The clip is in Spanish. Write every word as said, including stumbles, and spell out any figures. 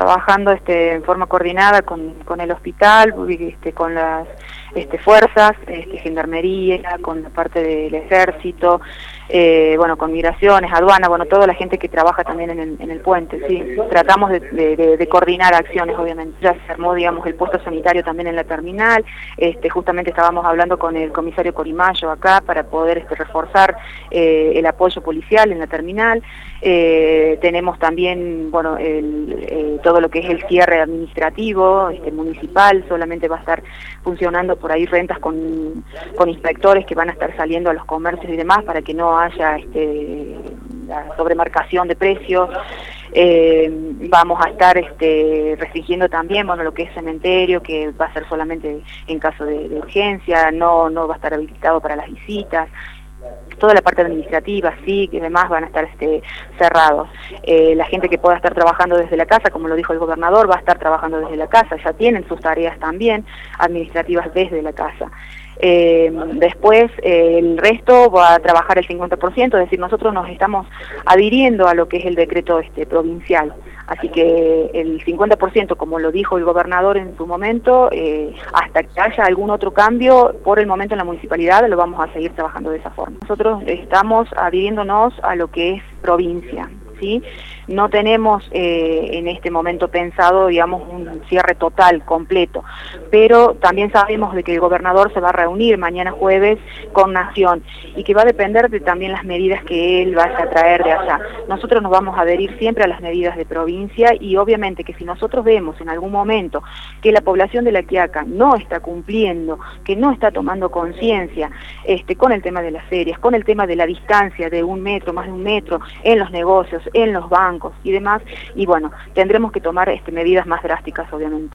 trabajando este, en forma coordinada con, con el hospital, este, con las este, fuerzas, este, gendarmería, con la parte del ejército, eh, bueno, con migraciones, aduana, bueno, toda la gente que trabaja también en el, en el puente, sí. Tratamos de, de, de, de coordinar acciones, obviamente. Ya se armó, digamos, el puesto sanitario también en la terminal, este, justamente estábamos hablando con el comisario Corimayo acá para poder este, reforzar eh, el apoyo policial en la terminal. Eh, tenemos también, bueno, el, eh, todo lo que es el cierre administrativo, este, municipal, solamente va a estar funcionando por ahí rentas con, con inspectores que van a estar saliendo a los comercios y demás para que no haya este, la sobremarcación de precios. Eh, vamos a estar este, restringiendo también, bueno, lo que es cementerio, que va a ser solamente en caso de, de urgencia, no, no va a estar habilitado para las visitas. Toda la parte administrativa, sí, que además van a estar este, cerrados. Eh, la gente que pueda estar trabajando desde la casa, como lo dijo el gobernador, va a estar trabajando desde la casa, ya tienen sus tareas también administrativas desde la casa. Eh, después eh, el resto va a trabajar el cincuenta por ciento, es decir, nosotros nos estamos adhiriendo a lo que es el decreto este, provincial, así que el cincuenta por ciento, como lo dijo el gobernador en su momento, eh, hasta que haya algún otro cambio, por el momento en la municipalidad lo vamos a seguir trabajando de esa forma. Nosotros estamos adhiriéndonos a lo que es provincia, ¿sí? No tenemos eh, en este momento pensado, digamos, un cierre total, completo, pero también sabemos de que el gobernador se va a reunir mañana jueves con Nación y que va a depender de también las medidas que él vaya a traer de allá. Nosotros nos vamos a adherir siempre a las medidas de provincia y obviamente que si nosotros vemos en algún momento que la población de La Quiaca no está cumpliendo, que no está tomando conciencia este, con el tema de las ferias, con el tema de la distancia de un metro, más de un metro, en los negocios, en los bancos y demás, y bueno, tendremos que tomar este, medidas más drásticas, obviamente.